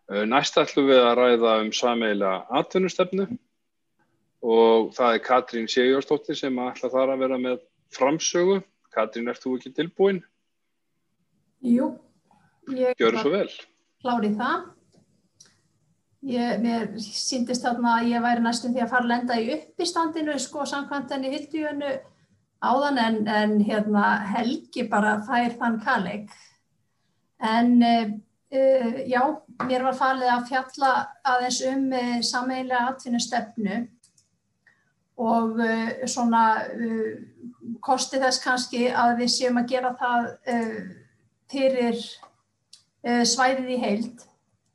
Næst ætlum við að ræða sameiginlega atvinnustefnu og það Katrín Sigurjónsdóttir sem ætlar þar að vera með framsögu. Katrín, ert þú ekki tilbúin? Jú, ég Gjörðu svo vel. Klár í það. Mér sýndist þarna að ég væri næstum því að fara að lenda í uppistandinu samkvæmt henni Hildijönu áðan en Helgi bara fær þann kaleik. En já, mér var falið að fjalla aðeins sameiginlega atvinnustefnu og svona kosti þess kannski að við séum að gera það fyrir svæðið í heild.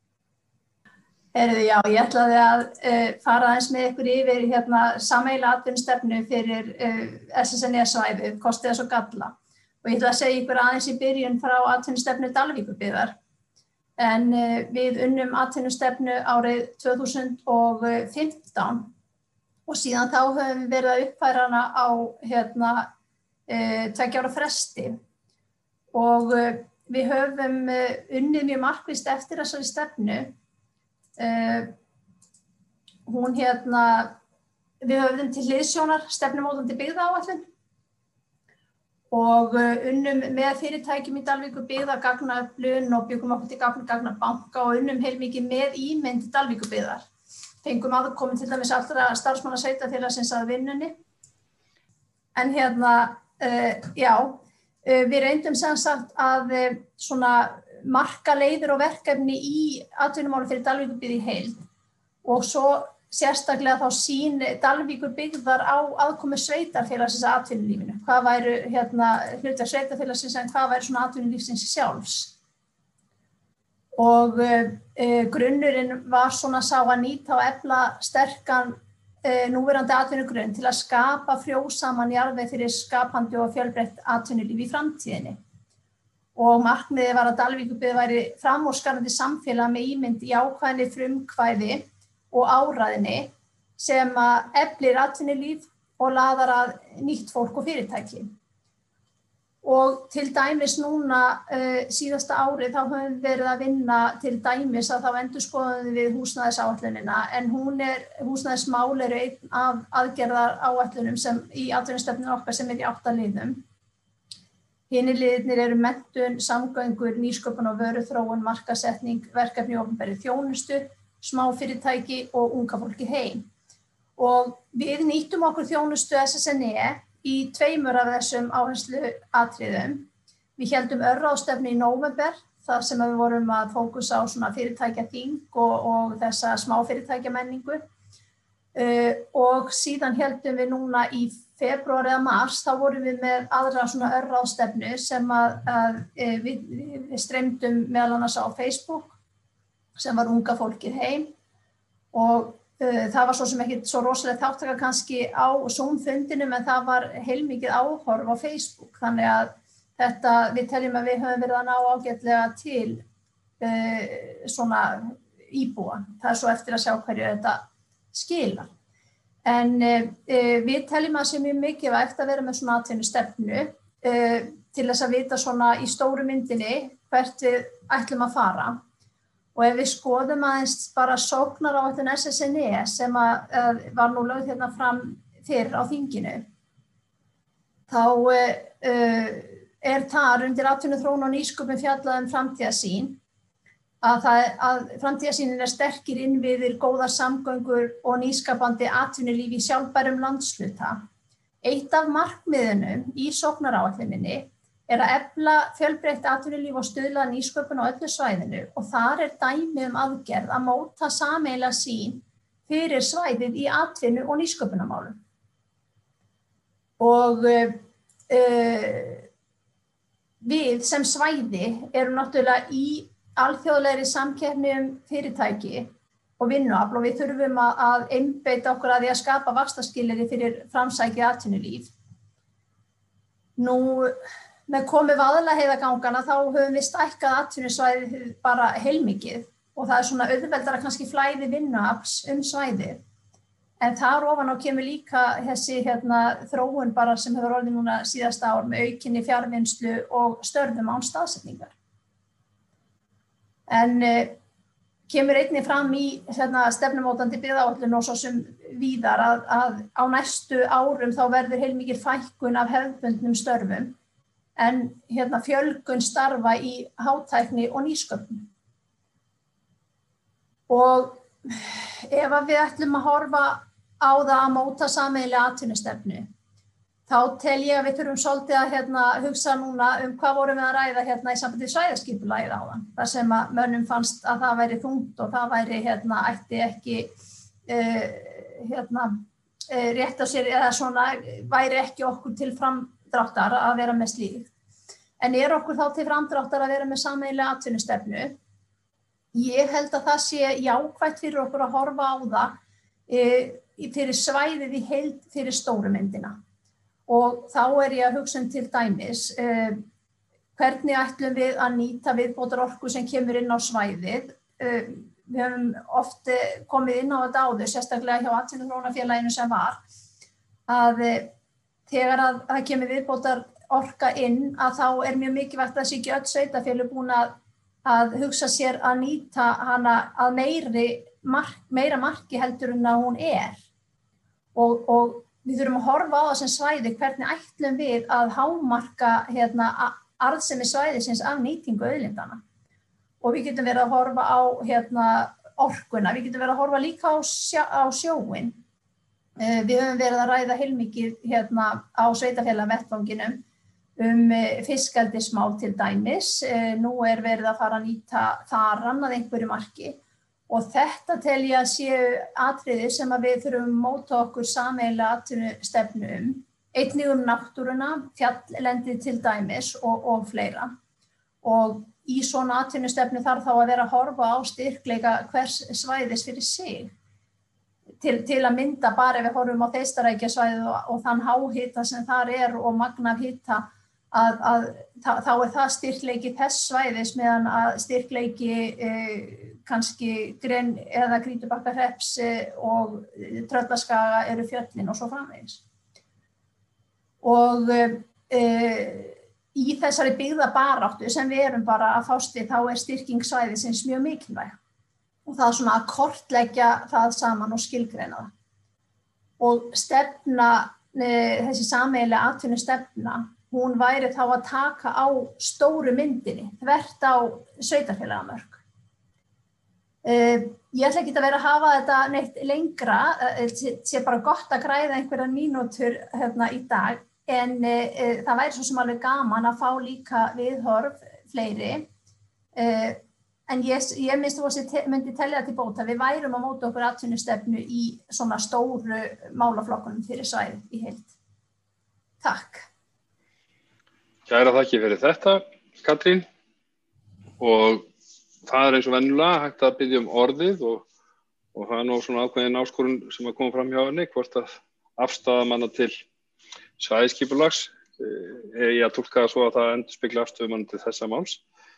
Já, ég ætlaði að fara aðeins með ykkur yfir sameiginlega atvinnustefnu fyrir SSNE-svæðið, kosti þess og galla. Og ég ætla að segja ykkur aðeins í byrjun frá atvinnustefnu Dalvíkurbyggðar. En við unnum atvinnustefnu árið 2015 og síðan þá höfum við verið að uppfæra hana á 2 ára fresti. Og við höfum unnið mjög markvisst eftir þessari stefnu. Við höfðum til hliðsjónar stefnumótandi byggðaáætlun og unnum með fyrirtækjum í Dalvíkurbyggð að gagnaöflun og byggum okkur til gagnabanka og unnum heilmikið með ímynd Dalvíkurbyggðar. Fengum aðkomu til dæmis allra starfsmanna sveitarfélagsins að vinnunni. En við reyndum sem sagt að marka leiðir og verkefni í atvinnumáli fyrir Dalvíkurbyggð í heild og svo sérstaklega þá sýn Dalvíkurbyggðar á aðkomu sveitarfélagsins að atvinnulífinu. Hvað væru hlutverk sveitarfélagsins en hvað væri svona atvinnulífsins sjálfs. Og grunnurinn var svona sá að nýta og efla sterkan núverandi atvinnugrunn til að skapa frjósaman jarðveg fyrir skapandi og fjölbreytt atvinnulíf í framtíðinni. Og markmiðið var að Dalvíkurbyggð væri framúrskarandi samfélag með ímynd í ákvæðinni frumkvæði og áræðni sem að eflir atvinnulíf og laðar að nýtt fólk og fyrirtæki. Og til dæmis núna síðasta árið þá höfum við verið að vinna til dæmis að þá endurskoðum við húsnæðisáætlunina en húsnæðismál eru einn af aðgerðaráætlunum sem í atvinnustefnunni okkar sem í 8 liðum. Hinir liðirnir eru menntun, samgöngur, nýsköpun og vöruþróun, markaðssetning, verkefni í opinberri þjónustu, smáfyrirtæki og unga fólki heim. Og við nýttum okkur þjónustu SSNE í 2 af þessum áhersluatriðum. Við héldum örráðstefnu í nóvember þar sem við vorum að fókusa á svona fyrirtækjaþing og þessa smáfyrirtækjamenningu. Og síðan héldum við núna í febrúar eða mars, þá vorum við með aðra svona örráðstefnu sem við streymdum meðal annars á Facebook sem var unga fólkið heim og það var svo sem ekki svo rosalega þáttaka kannski á Zoom-fundinum en það var heilmikið áhorf á Facebook þannig að við teljum að við höfum verið að ná ágætlega til svona íbúa. Það svo eftir að sjá hverju þetta skilar. En við teljum að sé mjög mikilvægt að vera með svona atvinnustefnu til þess að vita svona í stóru myndinni hvert við ætlum að fara. Og ef við skoðum aðeins bara sóknaráætlun SSNE sem var nú lögð fram fyrr á þinginu, þá þar undir atvinnuþróun og nýsköpun fjallað framtíðarsýn, að framtíðarsýnin sterkir innviðir, góðar samgöngur og nýskapandi atvinnulíf í sjálfbærum landshluta. Eitt af markmiðunum í sóknaráætluninni að efla fjölbreytt atvinnulíf og stuðla að nýsköpun á öllu svæðinu og þar dæmi aðgerð að móta sameiginlega sýn fyrir svæðið í atvinnu- og nýsköpunarmálum. Og við sem svæði erum náttúrulega í alþjóðlegri samkeppni fyrirtæki og vinnuafl og við þurfum að einbeita okkur að því að skapa vaxtarskilyrði fyrir framsækið atvinnulíf. Nú, með komu Vaðlaheiðarganganna þá höfum við stækkað atvinnusvæðið bara heilmikið og það svona auðveldara kannski flæði vinnuafls svæðið. En þar ofan á kemur líka þessi þróun bara sem hefur orðið núna síðasta ár með aukinni fjarvinnslu og störfum án staðsetningar. En kemur einnig fram í stefnumótandi byggðaáætlun og svo sem víðar að á næstu árum þá verður heilmikil fækkun af hefðbundnum störfum en fjölgun starfa í hátækni og nýsköpun. Og ef að við ætlum að horfa á það að móta sameiginlega atvinnustefnu, þá tel ég að við þurfum svolítið að hugsa núna hvað vorum við að ræða í sambandi við svæðaskipulagið áðan. Það sem að mönnum fannst að það væri þungt og það væri ætti ekki rétt á sér eða svona væri ekki okkur til framdráttar að vera með slíkt. En okkur þá til framdráttar að vera með sameiginlega atvinnustefnu? Ég held að það sé jákvætt fyrir okkur að horfa á það fyrir svæðið í heild fyrir stóru myndina. Og þá ég að hugsa til dæmis, hvernig ætlum við að nýta viðbótarorku sem kemur inn á svæðið. Við höfum oft komið inn á þetta áður, sérstaklega hjá Atvinnuþróunarfélaginu sem var, að þegar að það kemur viðbótarorka inn, að þá mjög mikilvægt að það sé ekki öll sveitarfélög búin að hugsa sér að nýta hana að meira marki heldur en að hún og við þurfum að horfa á það sem svæði hvernig ætlum við að hámarka arðsemi svæðisins af nýtingu auðlindana. Og við getum verið að horfa á orkuna, við getum verið að horfa líka á sjóinn. Við höfum verið að ræða heilmikið á sveitarfélagavettvanginum fiskeldismál til dæmis. Nú verið að fara að nýta þarann að einhverju marki. Og þetta tel ég að séu atriði sem að við þurfum að móta okkur sameiginlega atvinnustefnu einnig náttúruna, fjalllendi til dæmis og fleira. Og í svona atvinnustefnu þarf þá að vera að horfa á styrkleika hvers svæðis fyrir sig. Til að mynda bara ef við horfum á Þeistareykjasvæðið og þann háhita sem þar og magn af hita þá það styrkleiki þess svæðis meðan að styrkleiki kannski Gren eða Grýtubakkahrepps og Tröllaskaga eru fjöllin og svo framvegis. Og í þessari byggðabaráttu sem við erum bara að fást við þá styrking svæðisins mjög mikilvæg. Og það svona að kortleggja það saman og skilgreina það. Og þessi sameiginlega atvinnustefna, hún væri þá að taka á stóru myndinni, þvert á sveitarfélagamörk. Ég ætla ekki að vera að hafa þetta neitt lengra, sé bara gott að græða einhverjar mínútur í dag, en það væri svo sem alveg gaman að fá líka viðhorf fleiri. En ég minnst myndi telja til bóta, við værum að móta okkur atvinnustefnu í svona stóru málaflokkunum fyrir svæðið í heild. Takk. Kæra þakki fyrir þetta, Katrín. Og það eins og venjulega hægt að biðja orðið og það nú svona ákveðin áskorun sem að koma fram hjá henni, hvort að afstaða manna til svæðisskipulags ég að túlka það svo að það endurspegli afstöðu manna til þessa máls.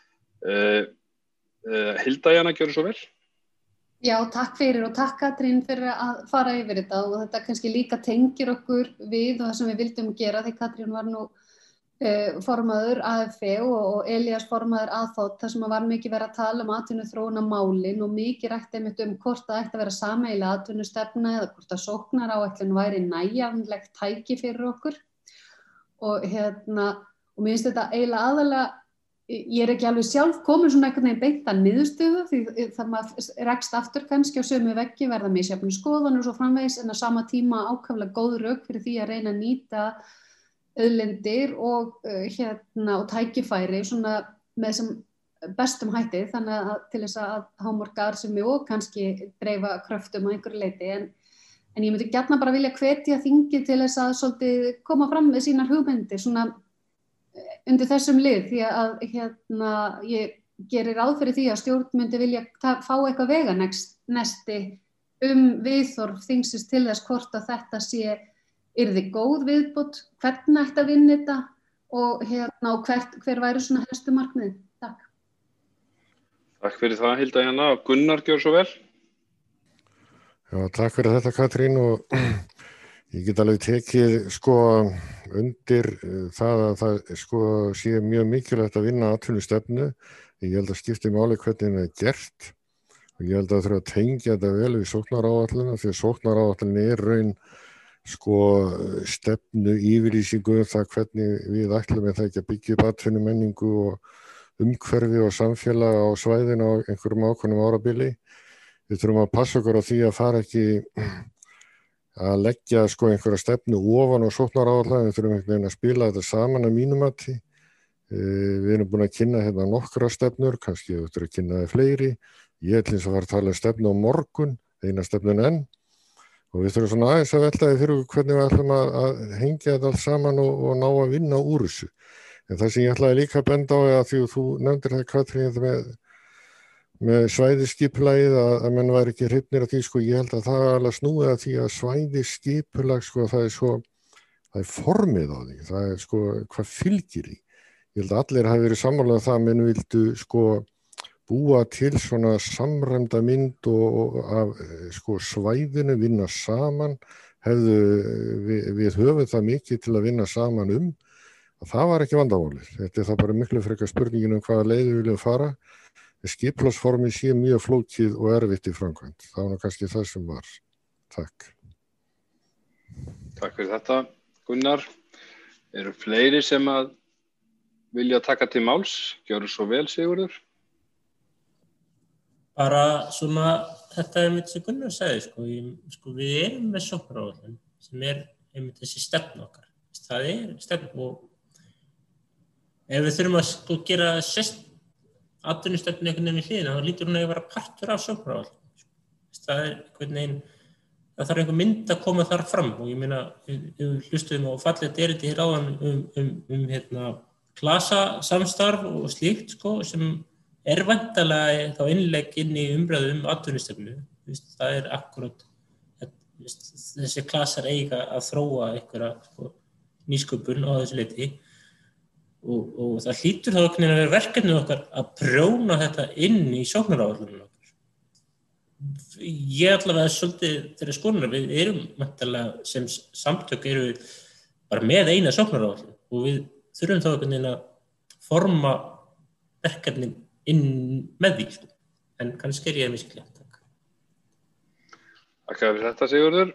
Hilda Jana, gjörðu svo vel. Já, takk fyrir og takk Katrín fyrir að fara yfir þetta og þetta kannski líka tengir okkur við og það sem við vildum gera því Katrín var nú formaður AFE og Elías formaður aðfót þar sem var mikið verið að tala atvinnuþróunarmálin og mikið rætt einmitt hvort það ætti að vera sameiginleg atvinnustefna eða hvort að sóknaráætlun væri nægjanlegt tæki fyrir okkur og og mér finnst þetta eiginlega aðalega ég ekki alveg sjálf komin svona einhvern veginn beint að niðurstöðu því það maður rekst aftur kannski á sömu veggi verða misjafnir skoðanir og svo framvegis en á sama tíma ákaflega góð rök fyrir því að reyna að nýta auðlindir og tækifæri svona með sem bestum hætti þannig að til þess að hámarka arðsemi og kannski dreifa kröftum á einhverju leyti en ég myndi gjarna bara vilja hvetja þingið til þess að svolítið koma fram með sínar hugmyndir svona undir þessum lið því að ég gerir ráð fyrir því að stjórn myndi vilja fá eitthvað veganesti viðhorf þingsins til þess hvort að þetta sé yrði góð viðbót, hvernig ætti að vinna þetta og hver væri svona helstu markmið. Takk. Takk fyrir það, Hilda Jana. Gunnar, gjör svo vel. Já, takk fyrir þetta, Katrín og ég get alveg tekið undir það að það sé mjög mikilvægt að vinna atvinnustefnu. Ég held að skipti máli hvernig það gert. og ég held að þurfa að tengja þetta vel við sóknaráætlunina því að sóknaráætlunina raun stefnu yfirlýsingu það hvernig við ætlum það ekki að byggja upp atvinnumenningu og umhverfi og samfélag á svæðinu á einhverjum ákveðnum árabili. Við þurfum að passa okkur á því að fara ekki að leggja einhverja stefnu ofan á sóknaráætlunina, við þurfum einhvern veginn að spila þetta saman að mínu mati. Við erum búin að kynna hérna nokkra stefnur, kannski við þurfum að kynna það fleiri. Ég ætlum að fara að tala stefnu á morgun, eina stefnun enn. Og við þurfum svona aðeins að velta fyrir hvernig við ætlum að hengja þetta allt saman og ná að vinna úr þessu. En það sem ég ætlaði líka að benda á að því þú nefndir það, Katrín, með svæðisskipulagið að menn væri ekki hrifnir af því, ég held að það alveg snúið að því að svæðisskipulag, það er formið á því, það er hvað fylgir í. Ég held að allir hafi verið sammála það, menn vildu búa til svona samræmda mynd og af svæðinu, vinna saman, við höfum það mikið til að vinna saman það var ekki vandamálið. Þetta er það bara miklu frekar spurningin hvaða leið við viljum fara. Skipulagsformið sé mjög flókið og erfitt í framkvæmd. Það var nú kannski það sem var. Takk. Takk fyrir þetta, Gunnar. Eru fleiri sem að vilja taka til máls? Gjörðu svo vel, Sigurður. Bara svona, þetta einmitt sem Gunnar sagði, við erum með sóknaráætlun sem einmitt þessi stefna okkar. Það stefna og ef við þurfum að gera atvinnustefnu einhvern veginn við hliðina, þá lítur hún að vera partur af sóknaráætlun. Það einhvern veginn, það þarf einhver mynd að koma þar fram og ég meina, við hlustuðum á fallegt erindi hér áðan klasasamstarf og slíkt, sem væntanlega þá innlegg inn í umræðu atvinnustefnu. Það akkúrat, þessi klasar eiga að þróa einhverja nýsköpun á þessu leyti og það hlýtur þá að vera verkefnið okkar að prjóna þetta inn í sóknaráætlunum okkar. Ég allavega svolítið þeirra skoðunar, við erum væntanlega sem samtök erum við bara með eina sóknaráætlun og við þurfum þá að forma verkefnin inn með því, en kannski ég miskilja. Takk fyrir þetta, Sigurður.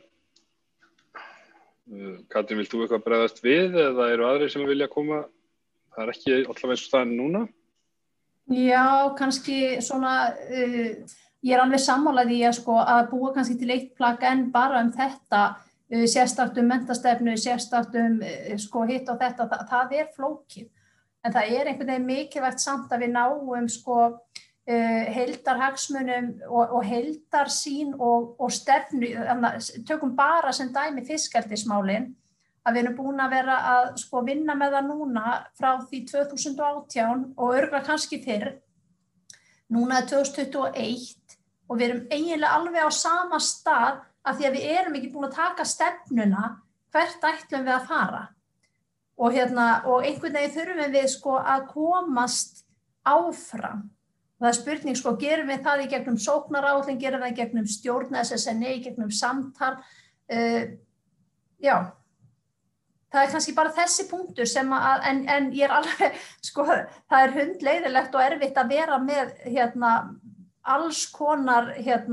Katrín, vilt þú eitthvað bregðast við eða eru aðrir sem vilja koma? Það er ekki allavega eins og staðan núna? Já, kannski svona, ég er alveg sammála því að búa kannski til eitt plagg en bara þetta, sérstakt menntastefnu, sérstakt hitt og þetta, það er flókið. En það er einhvern veginn mikilvægt samt að við náum heildarhagsmunum og heildarsýn og stefnu, tökum bara sem dæmi fiskeldismálin, að við erum búin að vera að vinna með það núna frá því 2018 og örugglega kannski fyrr. Núna er 2021 og við erum eiginlega alveg á sama stað af því að við erum ekki búin að taka stefnuna hvert ætlum við að fara. Og einhvern veginn þurfum við að komast áfram. Það er spurning, gerum við það í gegnum sóknaráætlun, gerum við það í gegnum stjórn SSNE, í gegnum samtal. Já, það er kannski bara þessi punktur sem en ég er alveg, það er hundleiðilegt og erfitt að vera með alls konar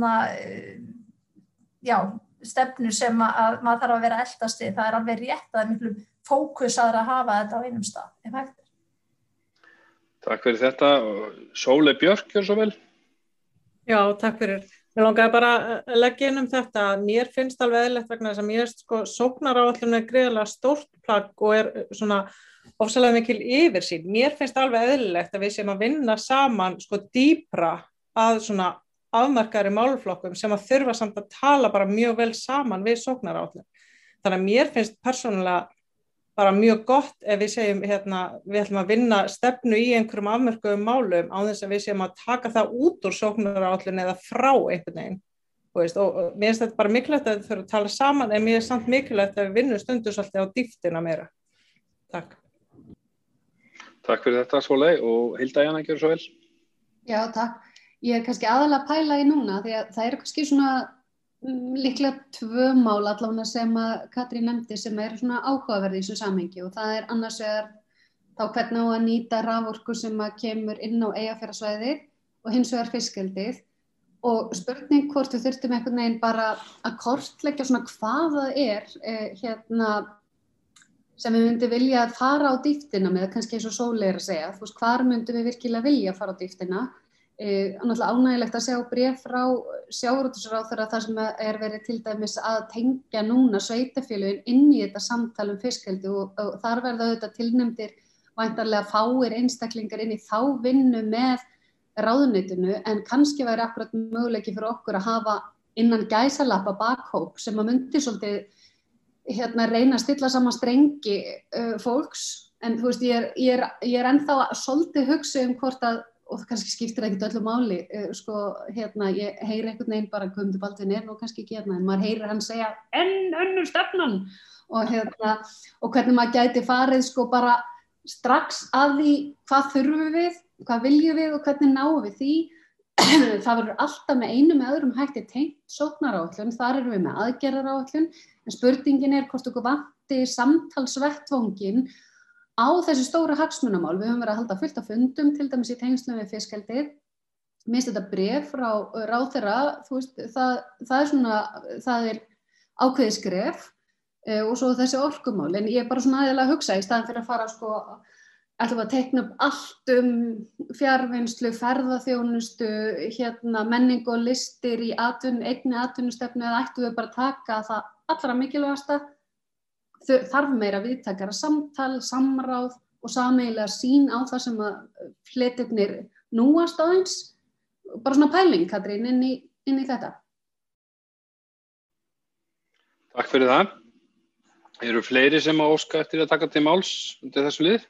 stefnur sem að maður þarf að vera eltast við. Það er alveg rétt að það er miklu fókusaður að hafa þetta á einum stað, ef hægt er. Takk fyrir þetta. Sóley Björk, gjörðu svo vel. Já, takk fyrir. Mér langaði bara að leggja inn þetta. Mér finnst alveg eðlilegt vegna þess að mér sóknaráætlun gríðarlega stórt plagg og svona ofsalega mikil yfirsýn. Mér finnst alveg eðlilegt að við séum að vinna saman dýpra að svona afmarkaðri málaflokkum sem að þurfa samt að tala bara mjög vel saman við sóknaráætlun. Þannig að mér finnst persónulega bara mjög gott ef við segjum við ætlum að vinna stefnu í einhverjum afmörkuðum málum á þess að við séum að taka það út úr sóknaráætlun eða frá einhvern veginn. Og mér finnst þetta bara mikilvægt að þau þurfa að tala saman en mér er samt mikilvægt að við vinnum stundum svolítið á dýptina meira. Takk. Takk fyrir þetta, Sóley, og Hilda Jana, gjörðu svo vel. Já, takk. Ég er kannski aðalega að pæla í núna því að það kannski svona líklega 2 mál allavega sem að Katrín nefndi sem svona áhugaverði í þessu samhengi og það er annars vegar þá hvernig á að nýta raforku sem að kemur inn á Eyjafjarðarsvæðið og hins vegar fiskeldið og spurning hvort við þurftum einhvern veginn bara að kortleggja svona hvað það sem við myndum vilja fara á dýptina með, kannski eins og Sóley að segja, þú veist, hvar myndum við virkilega vilja fara á dýptina. Náttúrulega ánægilegt að sjá bréf frá sjávarútvegsráðherra þar sem verið til dæmis að tengja núna sveitarfélögin inn í þetta samtal fiskeldi og þar verða auðvitað tilnefndir væntanlega fáir einstaklingar inn í þá vinnu með ráðuneytinu, en kannski væri akkurat möguleiki fyrir okkur að hafa innan gæsalappa bakhóp sem að myndi svolítið reyna að stilla saman strengi fólks, en þú veist, ég er ennþá svolítið hugsa hvort að, og það kannski skiptir ekkert öllu máli, ég heyri einhvern veginn bara Guðmundur Baldvin nú kannski ekki en maður heyrir hann segja enn önnur stefnan og hvernig maður gæti farið bara strax að því hvað þurfum við, hvað viljum við og hvernig náum við því. Það verður alltaf með einum eða öðrum hætti tengt sóknaráætlun, þar erum við með aðgerðaráætlun, en spurningin hvort okkur vanti samtalsvettvanginn á þessi stóra hagsmunamál. Við höfum verið að halda fullt af fundum, til dæmis í tengslum við fiskeldið. Mér finnst þetta bréf frá ráðherra, þú veist, það er ákveðið skref og svo þessi orkumál. En ég er bara svona aðeinslega að hugsa í staðinn fyrir að fara ætlum við að teikna upp allt fjarvinnslu, ferðaþjónustu, menningu og listir í einni atvinnustefnu, eða ættum við bara að taka það allra mikilvægasta. Þarf meira viðtækara samtal, samráð og sameiginlega sýn á það sem að hlutirnir núast aðeins. Bara svona pæling, Katrín, inn í þetta. Takk fyrir það. Eru fleiri sem að óska eftir að taka til máls undir þessu lið?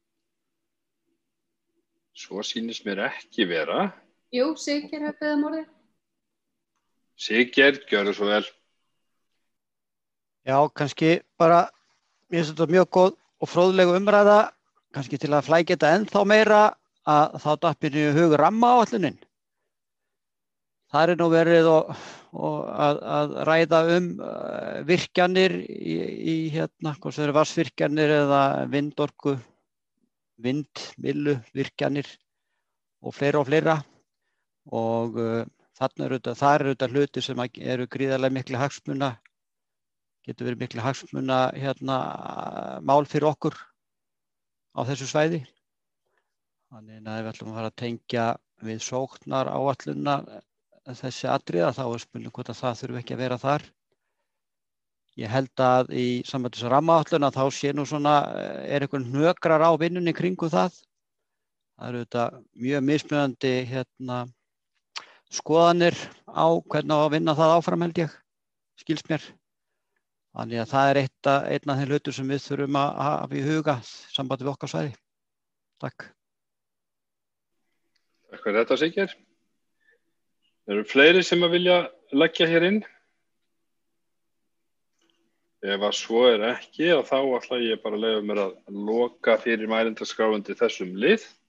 Svo sýnist mér ekki vera. Jú, Siggeir hefur beðið orðið. Siggeir, gjörðu svo vel. Já, kannski bara, mér finnst þetta mjög góð og fróðleg umræða, kannski til að flækja þetta ennþá meira, að þá datt mér í hug rammaáætlunin. Það nú verið að ræða virkjanir í hvort það eru vatnsvirkjanir eða vindorku, vindmyllu virkjanir og fleira. Og þar eru þetta hluti sem eru gríðarlega miklu hagsmuna, getur verið miklu hagsmuna mál fyrir okkur á þessu svæði. Þannig að við ætlum að fara að tengja við sóknaráætlunina þessi atriða, þá er spurning hvort að það þurfi ekki að vera þar. Ég held að í sambandi með rammaáætlun þá sé nú einhvern hnökrar á vinnunni kringum það. Það eru þetta mjög mismunandi skoðanir á hvernig á að vinna það áfram, held ég, skilst mér. Þannig að það er einn af þeim hlutum sem við þurfum að hafa í huga sambandi við okkar svæði. Takk. Takk fyrir þetta, Siggeir. Eru fleiri sem að vilja leggja hér inn? Ef að svo er ekki, þá ætla ég bara að leyfa mér að loka fyrir mælendaskrá undir þessum lið.